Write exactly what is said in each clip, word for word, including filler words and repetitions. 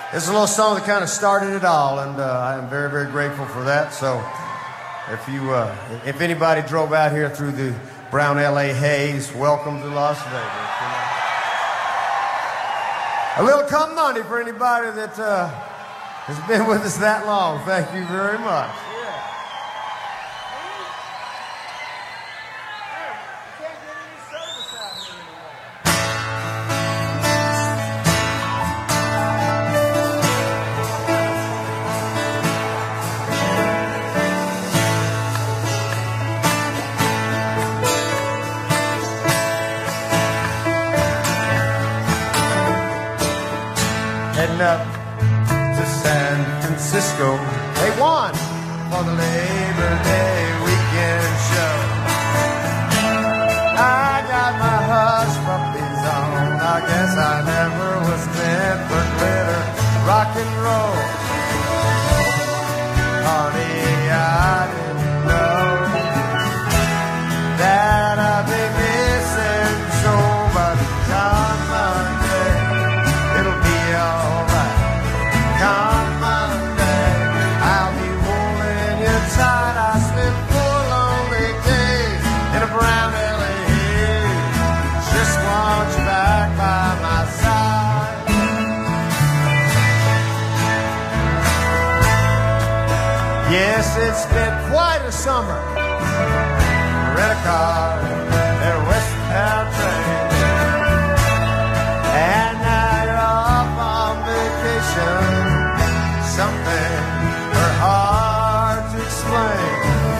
It's a little song that kind of started it all, and uh, I am very, very grateful for that. So if you, uh, if anybody drove out here through the brown L A haze, welcome to Las Vegas. A little come money for anybody that uh, has been with us that long. Thank you very much. Heading up to San Francisco. They won for the Labor Day weekend show. I got my hush puppies on. I guess I never was meant for glitter, rock and roll. Honey, I didn't know that I'd be missing so much on Monday. It'll be alright. Come Monday, I'll be holding you tight. I spent four lonely days in a brown L A haze. Just want you back by my side. Yes, it's been quite a summer. Rent a car at a westbound train, and now you're off on vacation. Something are hard to explain.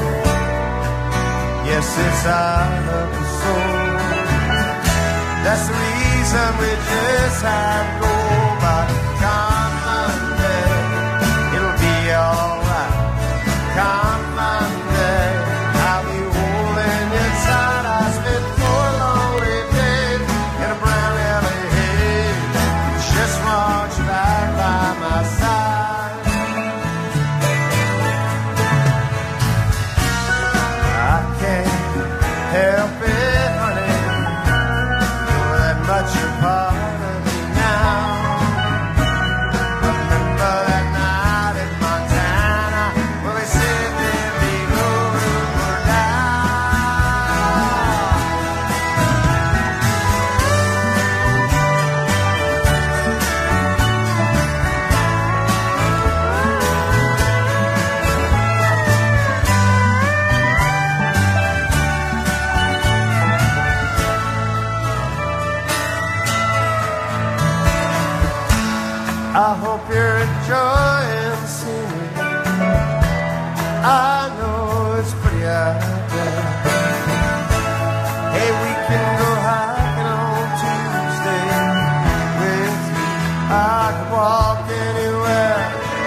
Yes, it's out of the soul. That's the reason we just have to go by. Come Monday, it'll be alright. Come Monday, I'll be holding you tight. I spent four lonely days in a brown L A haze. Just want you back by my side. I can't help it, honey. You're that much a part of me now. Remember that night in Montana when they said there'd be no room for I hope you're enjoying the scenery. I know it's pretty out there. Hey, we can go hiking on Tuesday with you. I could walk anywhere.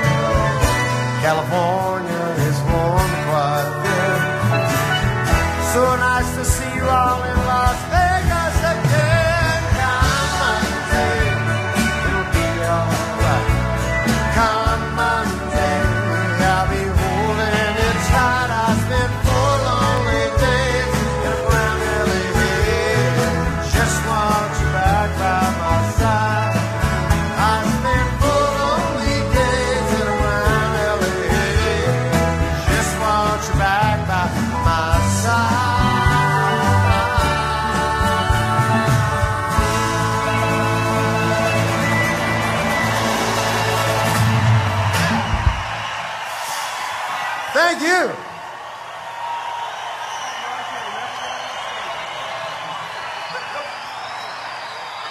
California is warm and quiet there. So nice to see you all in Las Vegas again. Come Monday, it'll be alright. Come Monday, I'll be holding you tight. I spent four lonely days in a brown L A haze. Just want you back by my side. I spent four lonely days in a brown L A haze. Just want you back by my side. Thank you.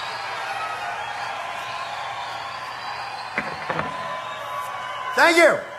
Thank you.